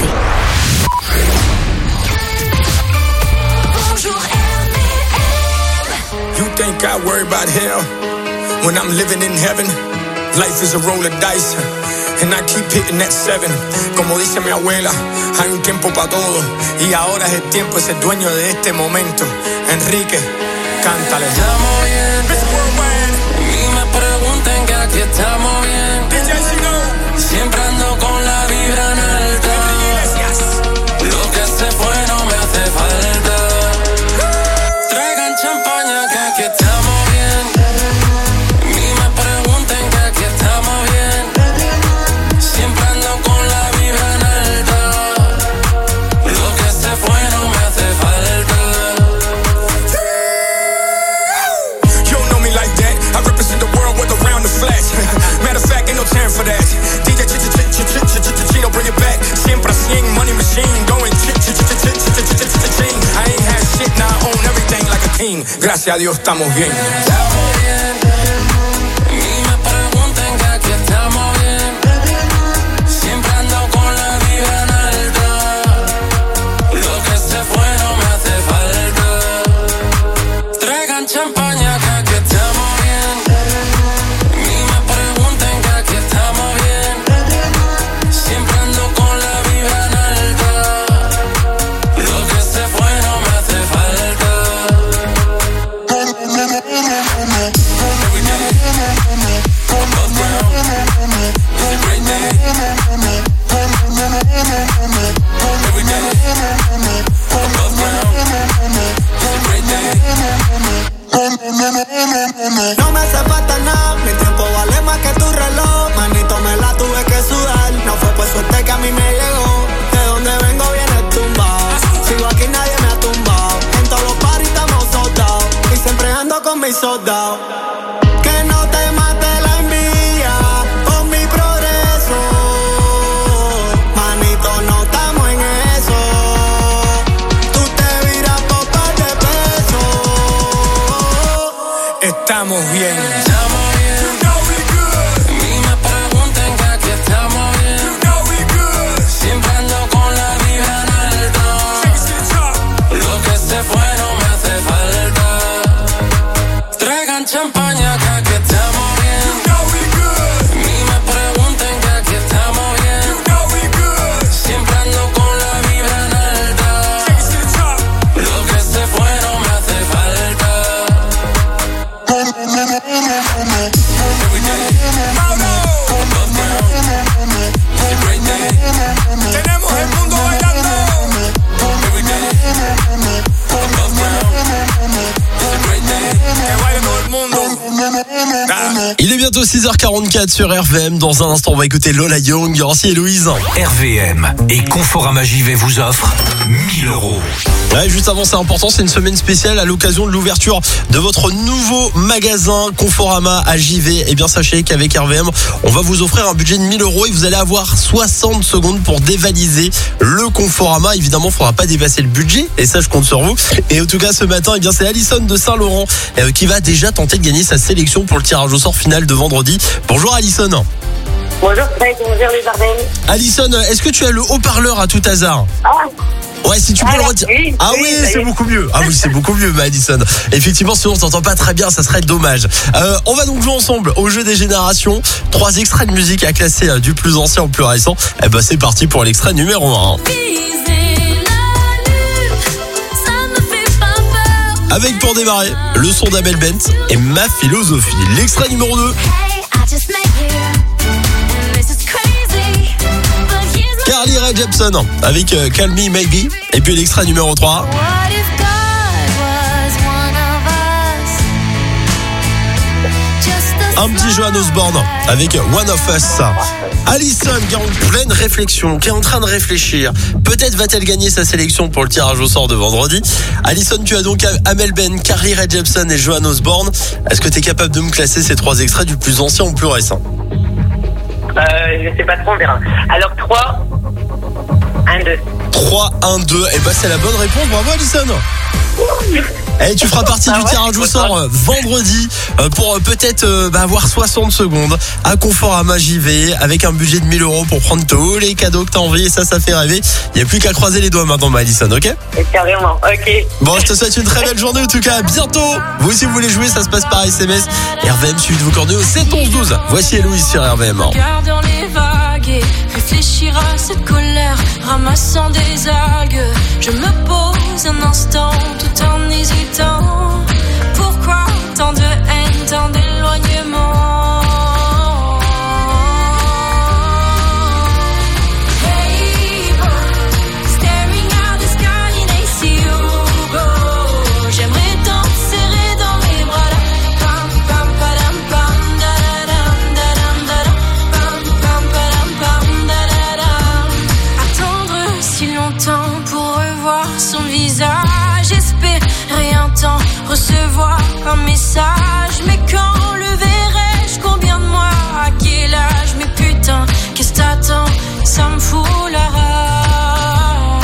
S11: You think I worry about hell when I'm living in heaven? Life is a roll of dice and I keep hitting that seven. Como dice mi abuela, hay un tiempo para todo y ahora es el tiempo, es el dueño de este momento. Enrique, cántale.
S6: Estamos bien, ni me pregunten que aquí estamos bien. Siempre ando con la vibra en alta. Lo que se fue no me hace falta. Traigan champaña que aquí estamos bien. Ni me pregunten que aquí estamos bien. Siempre ando con la vibra en alta. Lo que se fue no me hace falta.
S11: You don't know me like that. I represent the world with around the flash. Matter of fact, ain't no time for that. D J ch ch ch ch ch ch ch Chino, bring it back. Siempre cien, money machine, going ch ch ch ch ch ch ch ch ch ching. I ain't had shit, now I own everything like a king. Gracias a Dios estamos bien.
S6: Estamos bien. Ni me pregunten que aquí estamos bien. Siempre ando con la vibra en alta. Lo que se fue no me hace falta. Traigan champaña que aquí estamos bien. Ni me pregunten que aquí estamos bien. Siempre ando con la vibra en alta. Lo que se fue no me hace falta.
S4: No me hace falta nada, mi tiempo vale más que tu reloj. Manito, me la tuve que sudar. No fue por suerte que a mí me llegó. De donde vengo viene tumbado. Sigo aquí, nadie me ha tumbado. En todos los parties estamos soldados. Y siempre ando con mis soldados. Que no te mate la envidia por mi progreso. Manito, no estamos en eso. Tú te viras por par de pesos.
S11: Estamos bien.
S6: Estamos bien. Ni me pregunten que aquí estamos bien. Siempre ando con la vibra en alta. Lo que se fue no me hace falta. Traigan champaña que aquí estamos bien. Ni me pregunten que aquí estamos bien. Siempre ando con la vibra en alta. Lo que se fue no me hace falta.
S11: Tenemos el mundo bailando. Que baile todo el mundo.
S2: Il est bientôt six heures quarante-quatre sur R V M. Dans un instant, on va écouter Lola Young, ainsi Héloïse.
S5: R V M et Conforama J V vous offrent mille euros.
S2: Ouais, juste avant, c'est important, c'est une semaine spéciale à l'occasion de l'ouverture de votre nouveau magasin Conforama à J V. Et bien, sachez qu'avec R V M, on va vous offrir un budget de mille euros et vous allez avoir soixante secondes pour dévaliser le Conforama. Évidemment, il ne faudra pas dépasser le budget et ça, je compte sur vous. Et en tout cas, ce matin, eh bien, c'est Alison de Saint-Laurent euh, qui va déjà tenter de gagner sa sélection pour le tirage au sort final de vendredi. Bonjour Alison.
S12: Bonjour Fred, bonjour les jardins.
S2: Alison, est-ce que tu as le haut-parleur à tout hasard?
S12: Ah.
S2: Ouais, si tu peux
S12: ah,
S2: le retirer.
S12: Oui,
S2: ah oui,
S12: oui
S2: c'est beaucoup mieux. Ah oui, c'est beaucoup mieux, Madison. Effectivement, sinon on t'entend pas très bien, ça serait dommage. Euh, on va donc jouer ensemble au jeu des générations. Trois extraits de musique à classer euh, du plus ancien au plus récent. Eh ben, c'est parti pour l'extrait numéro un. Avec pour démarrer le son d'Abel Bent et Ma philosophie. L'extrait numéro deux. Carly Rae Jepsen avec euh, Call Me Maybe. Et puis l'extrait numéro trois. un petit Johan Osborne avec One of Us. Alison qui est en pleine réflexion, qui est en train de réfléchir. Peut-être va-t-elle gagner sa sélection pour le tirage au sort de vendredi. Alison, tu as donc Amel Ben, Carly Rae Jepsen et Johan Osborne. Est-ce que tu es capable de me classer ces trois extraits du plus ancien au plus récent?
S12: Euh, je sais pas trop, on verra. Alors trois, un, deux.
S2: trois, un, deux. Et bah c'est la bonne réponse, bravo Alison. Et tu feras partie
S12: ah
S2: du
S12: ouais,
S2: tirage au sort euh, vendredi euh, pour euh, peut-être euh, bah, avoir soixante secondes à Conforama J V avec un budget de mille euros pour prendre tous les cadeaux que t'as envie et ça, ça fait rêver. Il n'y a plus qu'à croiser les doigts maintenant, ma Alison, ok?
S12: Carrément, ok.
S2: Bon, je te souhaite une très belle journée en tout cas, à bientôt. Vous si vous voulez jouer, ça se passe par S M S. R V M suivi de vos coordonnées au sept onze douze. Voici Héloïse sur R V M.
S1: Regardant les vagues et réfléchir à cette colère, ramassant des algues, je me pose un instant tout en hésitant. Pourquoi tant de haine, tant d'éloignement? Hey boy, staring at the sky and I see you go. J'aimerais tant te serrer dans mes bras là. Pam pam padam pam da da dam da dam da dam. Pam pam padam pam da da dam. Attendre si longtemps pour revoir son visage, espérer un temps, recevoir un message. Mais quand le verrai-je, combien de mois, à quel âge? Mais putain, qu'est-ce que t'attends? Ça me fout la rage.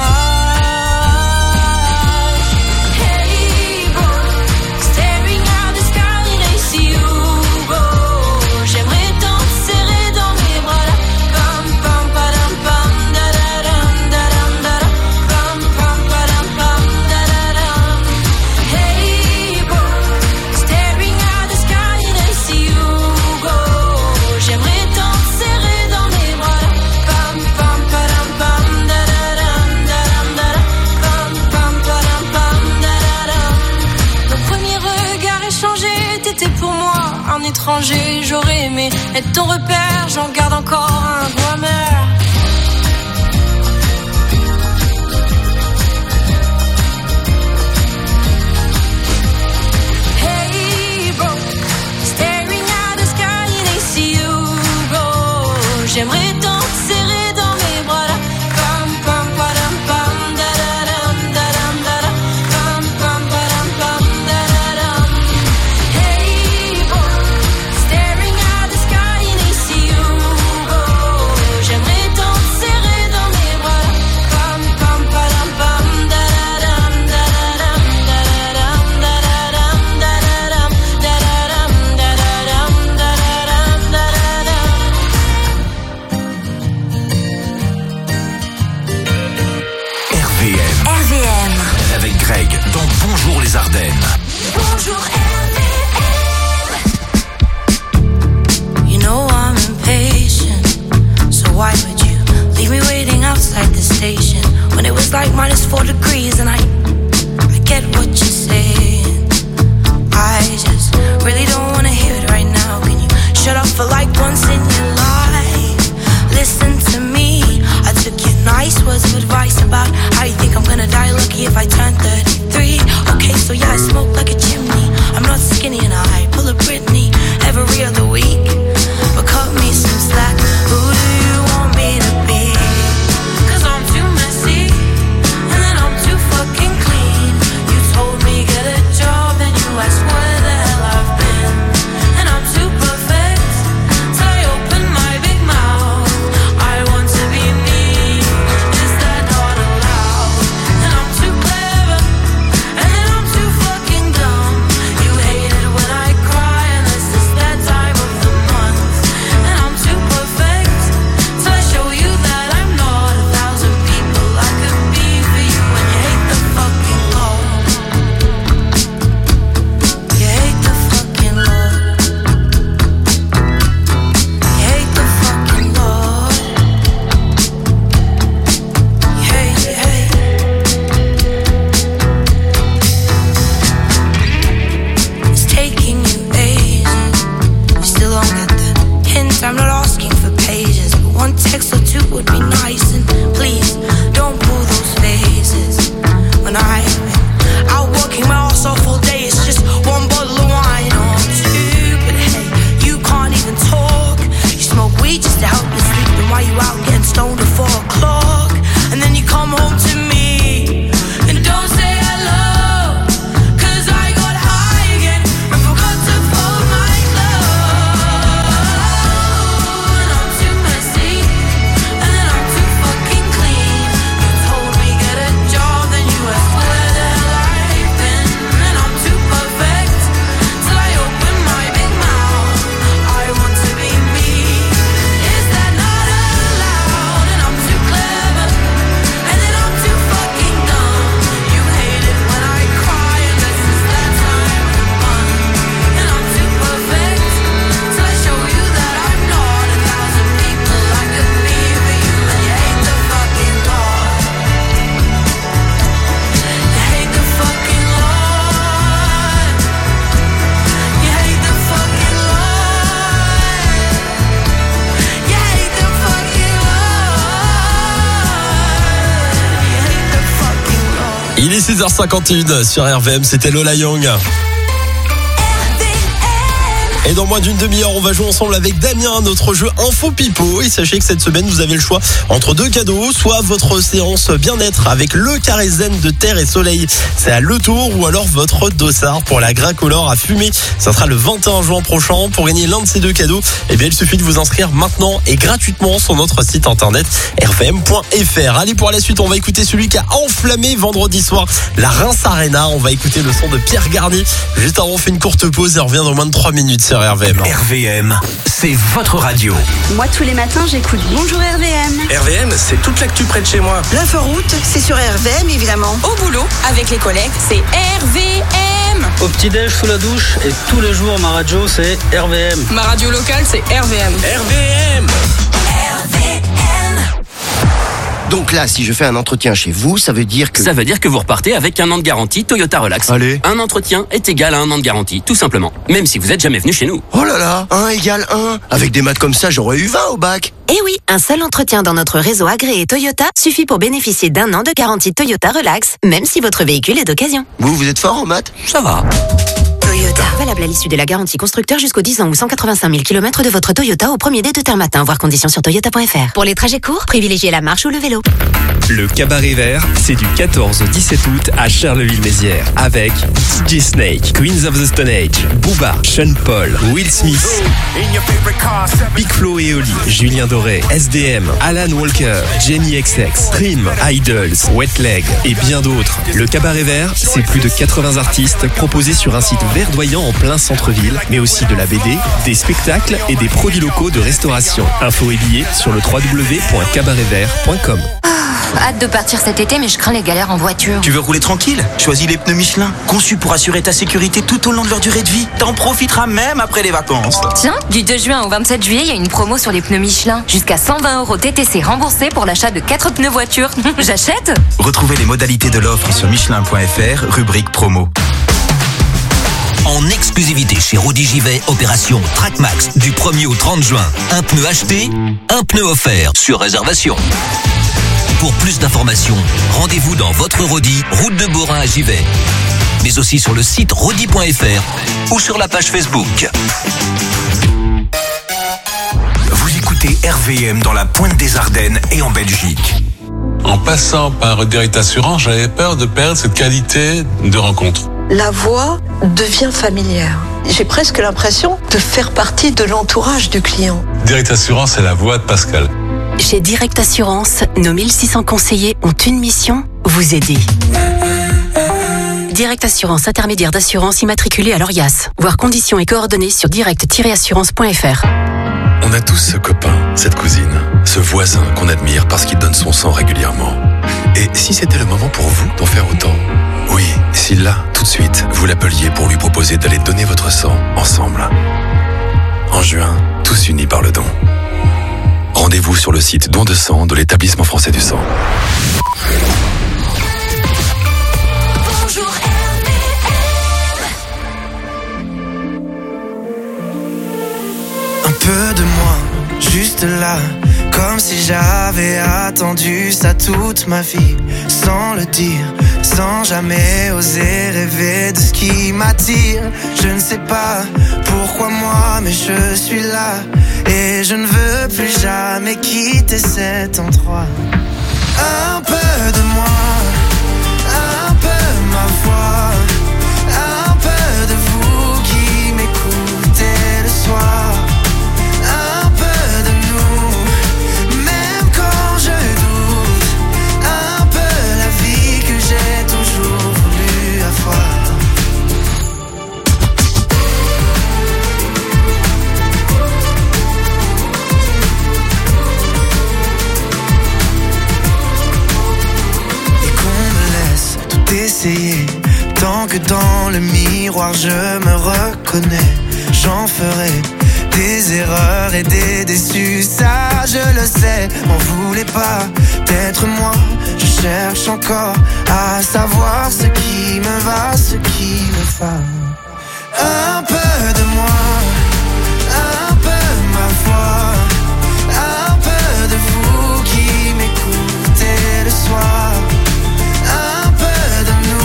S1: Hey boy, staring at the sky and I see you go. J'aimerais tant te serrer dans mes bras là. Pam pam padam pam da da dam da dam da dam. Pam pam padam pam da da dam. Hey boy, staring at the sky and I see you go. J'aimerais tant te serrer dans mes bras là. Pam pam padam pam da da dam da dam da dam. Pam pam padam pam da da dam. Nos premiers regards échangés, t'étais pour moi un étranger. J'aurais aimé être ton repère, j'en garde encore un goût amer. Hey bro, staring at the sky and I see you go. J'aimerais tant te serrer dans mes bras là. Pam pam padam pam da da dam da dam da dam. Pam pam padam pam da da dam. Hey boy, staring at the sky and I see you go. J'aimerais tant te serrer dans mes bras là. Pam pam padam pam da da dam da da dam da da dam da da dam da da dam da da dam da da dam da da dam da da dam.
S8: R V M.
S22: R V M.
S8: Avec Greg dans Bonjour les Ardennes.
S1: Bonjour You know I'm impatient, so why would you leave me waiting outside the station when it was like minus four degrees and I, I get what you're saying. I just really don't wanna hear it right now. Can you shut up for like once in your life? Listen to me. I took your nice words of advice about how you think I'm gonna die lucky if I turn thirty-three. Okay, so yeah, I smoke like a chimney. I'm not skinny and I pull a Britney every other week. But cut me some slack. Who do you want me to be? 'Cause I'm too messy and then I'm too fucking clean. You told me get a job and you asked where the hell I've been. And I'm too perfect till I open my big mouth. I want to be me. Is that not allowed? And I'm too clever and then I'm too fucking
S2: six heures cinquante et une sur R V M, c'était Lola Young. Et dans moins d'une demi-heure, on va jouer ensemble avec Damien, notre jeu Info Pipo. Et sachez que cette semaine, vous avez le choix entre deux cadeaux, soit votre séance bien-être avec le carré zen de Terre et Soleil, c'est à Le Tour, ou alors votre dossard pour la Gracolore à fumer. Ça sera le vingt et un juin prochain. Pour gagner l'un de ces deux cadeaux, eh bien, il suffit de vous inscrire maintenant et gratuitement sur notre site internet r v m point f r. Allez, pour la suite, on va écouter celui qui a enflammé vendredi soir la Reims Arena. On va écouter le son de Pierre Garnier. Juste avant, on fait une courte pause et on revient dans moins de trois minutes. R V M.
S8: R V M, c'est votre radio.
S10: Moi, tous les matins, j'écoute Bonjour R V M.
S13: R V M, c'est toute l'actu près de chez moi.
S10: L'inforoute, c'est sur R V M, évidemment.
S16: Au boulot, avec les collègues, c'est R V M.
S17: Au petit-déj, sous la douche, et tous les jours, ma radio, c'est R V M.
S16: Ma radio locale, c'est R V M.
S13: R V M.
S25: Donc là, si je fais un entretien chez vous, ça veut dire que...
S26: Ça veut dire que vous repartez avec un an de garantie Toyota Relax.
S25: Allez.
S26: Un entretien est égal à un an de garantie, tout simplement. Même si vous n'êtes jamais venu chez nous.
S25: Oh là là, un égale un. Avec des maths comme ça, j'aurais eu vingt au bac.
S22: Eh oui, un seul entretien dans notre réseau agréé Toyota suffit pour bénéficier d'un an de garantie Toyota Relax, même si votre véhicule est d'occasion.
S25: Vous, vous êtes fort en maths?
S26: Ça va.
S22: Toyota. Valable à l'issue de la garantie constructeur jusqu'aux dix ans ou cent quatre-vingt-cinq mille kilomètres de votre Toyota au premier dé de terre matin. Voir conditions sur toyota point f r. Pour les trajets courts, privilégiez la marche ou le vélo.
S27: Le Cabaret Vert, c'est du quatorze au dix-sept août à Charleville-Mézières avec D J Snake, Queens of the Stone Age, Booba, Sean Paul, Will Smith, Big Flo et Oli, Julien Doré, S D M, Alan Walker, Jamie X X, Trim, Idols, Wet Leg et bien d'autres. Le Cabaret Vert, c'est plus de quatre-vingts artistes proposés sur un site verdoyant en plein centre-ville, mais aussi de la B D, des spectacles et des produits locaux de restauration. Infos et billets sur le w w w point cabaret vert point com.
S24: Hâte de partir cet été, mais je crains les galères en voiture.
S28: Tu veux rouler tranquille? Choisis les pneus Michelin, conçus pour assurer ta sécurité tout au long de leur durée de vie. T'en profiteras même après les vacances.
S24: Tiens, du deux juin au vingt-sept juillet, il y a une promo sur les pneus Michelin. Jusqu'à cent vingt euros T T C remboursés pour l'achat de quatre pneus voiture. J'achète?
S28: Retrouvez les modalités de l'offre sur michelin point f r, rubrique promo.
S5: En exclusivité chez Rodi Givet, opération TrackMax du premier au trente juin. Un pneu acheté, un pneu offert sur réservation. Pour plus d'informations, rendez-vous dans votre Rodi, route de Borin à Givet. Mais aussi sur le site rodi point f r ou sur la page Facebook.
S8: Vous écoutez R V M dans la pointe des Ardennes et en Belgique.
S29: En passant par Direct Assurance, j'avais peur de perdre cette qualité de rencontre.
S30: La voix devient familière. J'ai presque l'impression de faire partie de l'entourage du client.
S29: Direct Assurance, c'est la voix de Pascal.
S22: Chez Direct Assurance, nos mille six cents conseillers ont une mission, vous aider. Direct Assurance, intermédiaire d'assurance immatriculé à l'Orias. Voir conditions et coordonnées sur direct tiret assurance point f r.
S31: On a tous ce copain, cette cousine, ce voisin qu'on admire parce qu'il donne son sang régulièrement. Et si c'était le moment pour vous d'en faire autant? Oui, si là, tout de suite, vous l'appeliez pour lui proposer d'aller donner votre sang ensemble. En juin, tous unis par le don. Rendez-vous sur le site don de sang de l'établissement français du sang.
S6: Un peu de moi, juste là, comme si j'avais attendu ça toute ma vie, sans le dire, sans jamais oser rêver de ce qui m'attire. Je ne sais pas pourquoi moi, mais je suis là, et je ne veux plus jamais quitter cet endroit. Un peu de moi, un peu ma voix, un peu de vous qui m'écoutez le soir. Essayer, tant que dans le miroir je me reconnais, j'en ferai des erreurs et des déçus, ça je le sais. M'en voulez pas d'être moi, je cherche encore à savoir ce qui me va, ce qui me va. Un peu de moi, un peu ma voix, un peu de vous qui m'écoutez le soir. Un peu de nous.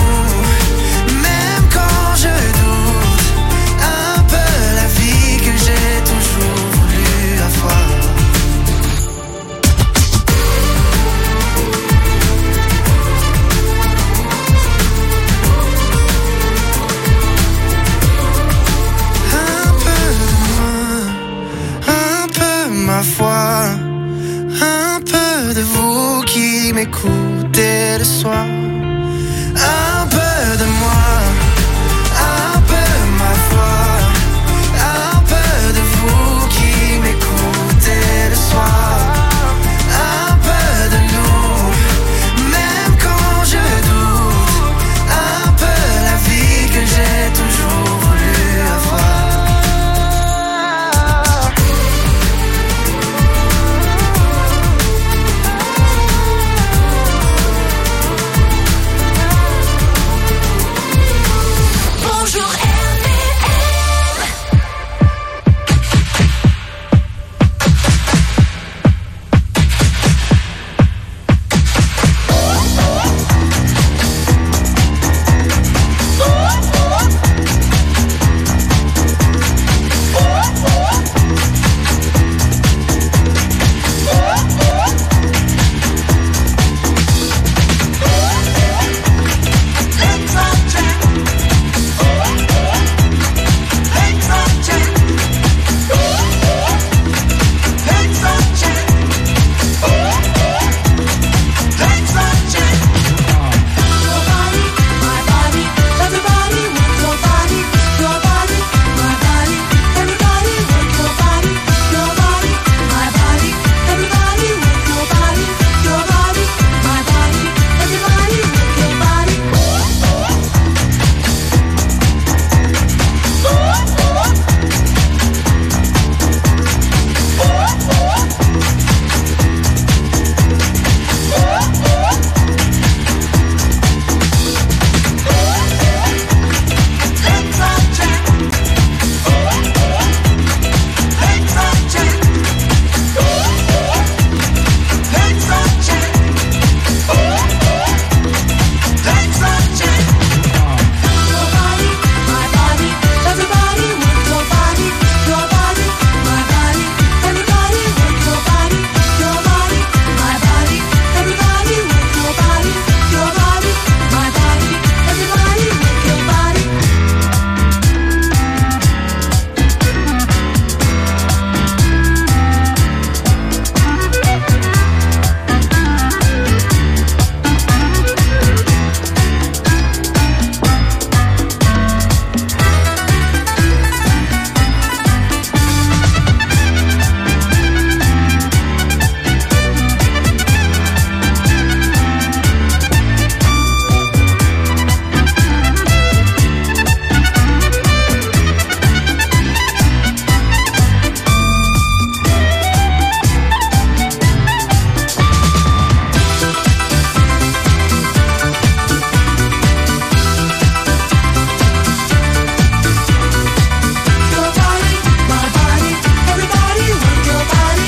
S6: parfois un peu de vous qui m'écoutez le soir.